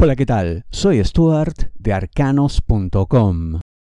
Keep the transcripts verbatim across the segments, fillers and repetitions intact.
Hola, ¿qué tal? Soy Stuart de arcanos punto com.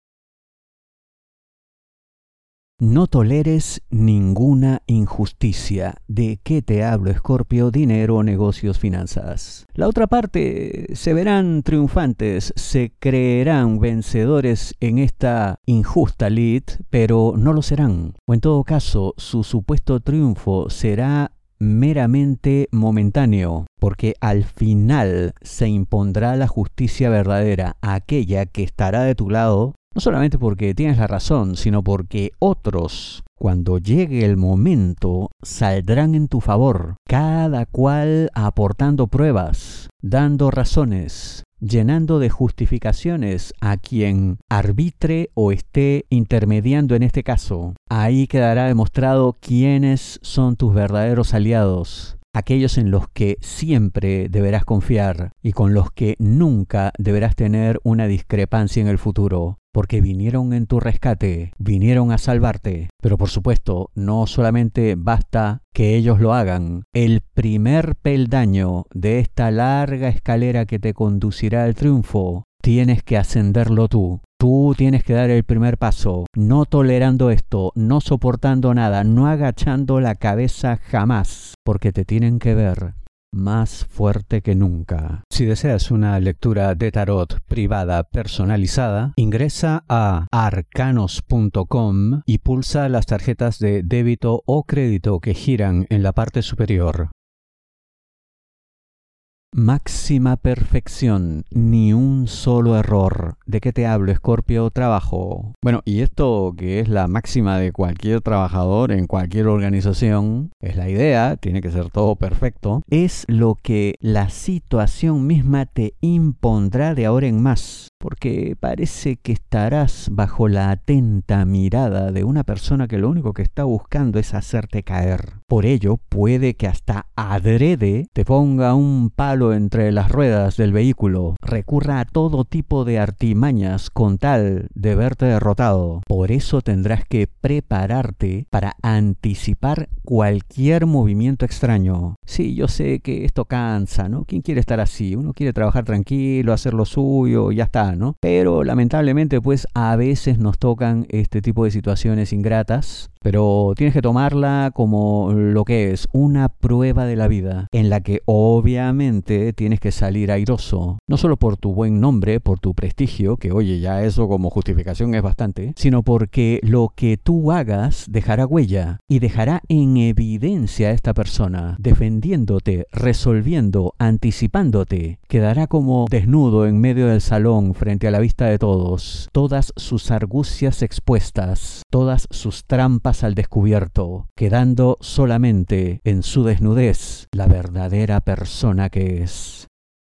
No toleres ninguna injusticia. ¿De qué te hablo, Escorpio? Dinero, negocios, finanzas. La otra parte se verán triunfantes, se creerán vencedores en esta injusta lid, pero no lo serán. O en todo caso, su supuesto triunfo será meramente momentáneo, porque al final se impondrá la justicia verdadera, aquella que estará de tu lado, no solamente porque tienes la razón, sino porque otros, cuando llegue el momento, saldrán en tu favor, cada cual aportando pruebas, dando razones, llenando de justificaciones a quien arbitre o esté intermediando en este caso. Ahí quedará demostrado quiénes son tus verdaderos aliados, aquellos en los que siempre deberás confiar y con los que nunca deberás tener una discrepancia en el futuro, porque vinieron en tu rescate, vinieron a salvarte. Pero por supuesto, no solamente basta que ellos lo hagan. El primer peldaño de esta larga escalera que te conducirá al triunfo, tienes que ascenderlo tú. Tú tienes que dar el primer paso, no tolerando esto, no soportando nada, no agachando la cabeza jamás, porque te tienen que ver más fuerte que nunca. Si deseas una lectura de tarot privada personalizada, ingresa a arcanos punto com y pulsa las tarjetas de débito o crédito que giran en la parte superior. Máxima perfección, ni un solo error. ¿De qué te hablo, Escorpio? Trabajo. Bueno, y esto que es la máxima de cualquier trabajador en cualquier organización, es la idea, tiene que ser todo perfecto, es lo que la situación misma te impondrá de ahora en más, porque parece que estarás bajo la atenta mirada de una persona que lo único que está buscando es hacerte caer. Por ello, puede que hasta adrede te ponga un palo entre las ruedas del vehículo, recurra a todo tipo de artimañas con tal de verte derrotado. Por eso tendrás que prepararte para anticipar cualquier movimiento extraño. Sí, yo sé que esto cansa, ¿no? ¿Quién quiere estar así? Uno quiere trabajar tranquilo, hacer lo suyo y ya está, ¿no? Pero lamentablemente, pues a veces nos tocan este tipo de situaciones ingratas, pero tienes que tomarla como lo que es, una prueba de la vida, en la que obviamente tienes que salir airoso, no solo por tu buen nombre, por tu prestigio, que oye, ya eso como justificación es bastante, sino porque lo que tú hagas dejará huella y dejará en evidencia a esta persona, defendiéndote, resolviendo, anticipándote. Quedará como desnudo en medio del salón frente a la vista de todos, todas sus argucias expuestas, todas sus trampas al descubierto, quedando solamente en su desnudez la verdadera persona que es.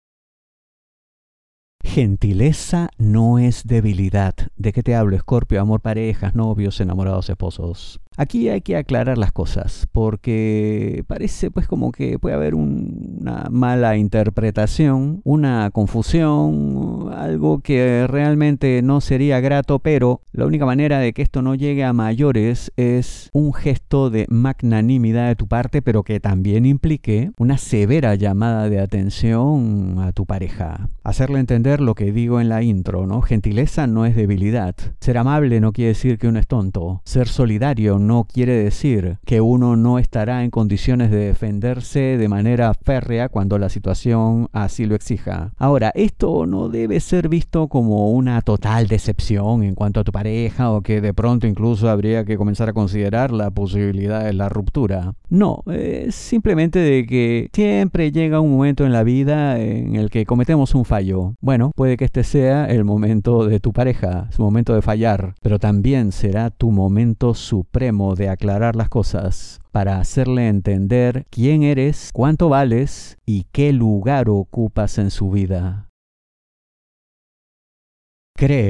Gentileza no es debilidad. ¿De qué te hablo, Escorpio? Amor, parejas, novios, enamorados, esposos. Aquí hay que aclarar las cosas, porque parece pues como que puede haber un, una mala interpretación, una confusión, algo que realmente no sería grato, pero la única manera de que esto no llegue a mayores es un gesto de magnanimidad de tu parte, pero que también implique una severa llamada de atención a tu pareja. Hacerle entender lo que digo en la intro, ¿no? Gentileza no es debilidad. Ser amable no quiere decir que uno es tonto. Ser solidario no quiere decir que uno no estará en condiciones de defenderse de manera férrea cuando la situación así lo exija. Ahora, esto no debe ser visto como una total decepción en cuanto a tu pareja o que de pronto incluso habría que comenzar a considerar la posibilidad de la ruptura. No, es simplemente de que siempre llega un momento en la vida en el que cometemos un fallo. Bueno, puede que este sea el momento de tu pareja, su momento de fallar, pero también será tu momento supremo de aclarar las cosas para hacerle entender quién eres, cuánto vales y qué lugar ocupas en su vida. Créele,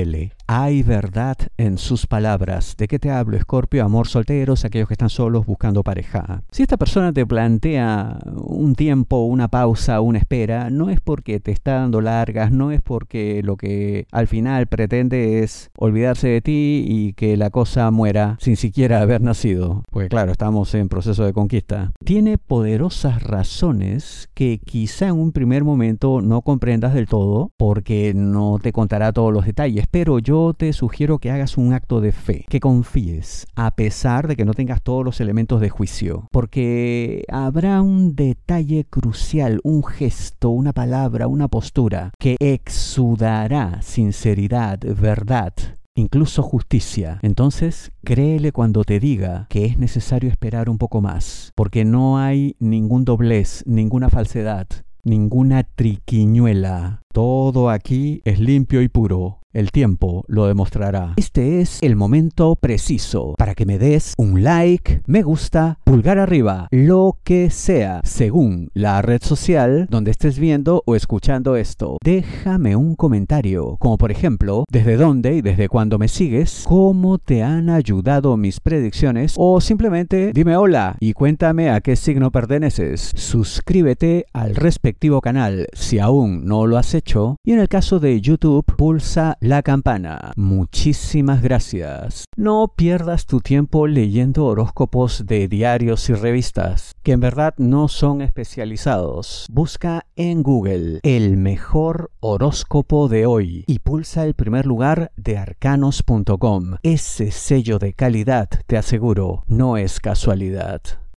hay verdad en sus palabras. ¿De qué te hablo, Escorpio? Amor, solteros, aquellos que están solos buscando pareja. Si esta persona te plantea un tiempo, una pausa, una espera, no es porque te está dando largas, no es porque lo que al final pretende es olvidarse de ti y que la cosa muera sin siquiera haber nacido. Porque claro, estamos en proceso de conquista. Tiene poderosas razones que quizá en un primer momento no comprendas del todo, porque no te contará todos los detalles, pero yo te sugiero que hagas un acto de fe, que confíes, a pesar de que no tengas todos los elementos de juicio, porque habrá un detalle crucial, un gesto, una palabra, una postura, que exudará sinceridad, verdad, incluso justicia. Entonces, créele cuando te diga que es necesario esperar un poco más, porque no hay ningún doblez, ninguna falsedad, ninguna triquiñuela. Todo aquí es limpio y puro. El tiempo lo demostrará. Este es el momento preciso para que me des un like, me gusta, pulgar arriba, lo que sea, según la red social donde estés viendo o escuchando esto. Déjame un comentario, como por ejemplo, desde dónde y desde cuándo me sigues, cómo te han ayudado mis predicciones, o simplemente dime hola y cuéntame a qué signo perteneces. Suscríbete al respectivo canal si aún no lo has hecho, y en el caso de YouTube, pulsa la campana. Muchísimas gracias. No pierdas tu tiempo leyendo horóscopos de diarios y revistas, que en verdad no son especializados. Busca en Google el mejor horóscopo de hoy y pulsa el primer lugar de arcanos punto com. Ese sello de calidad, te aseguro, no es casualidad.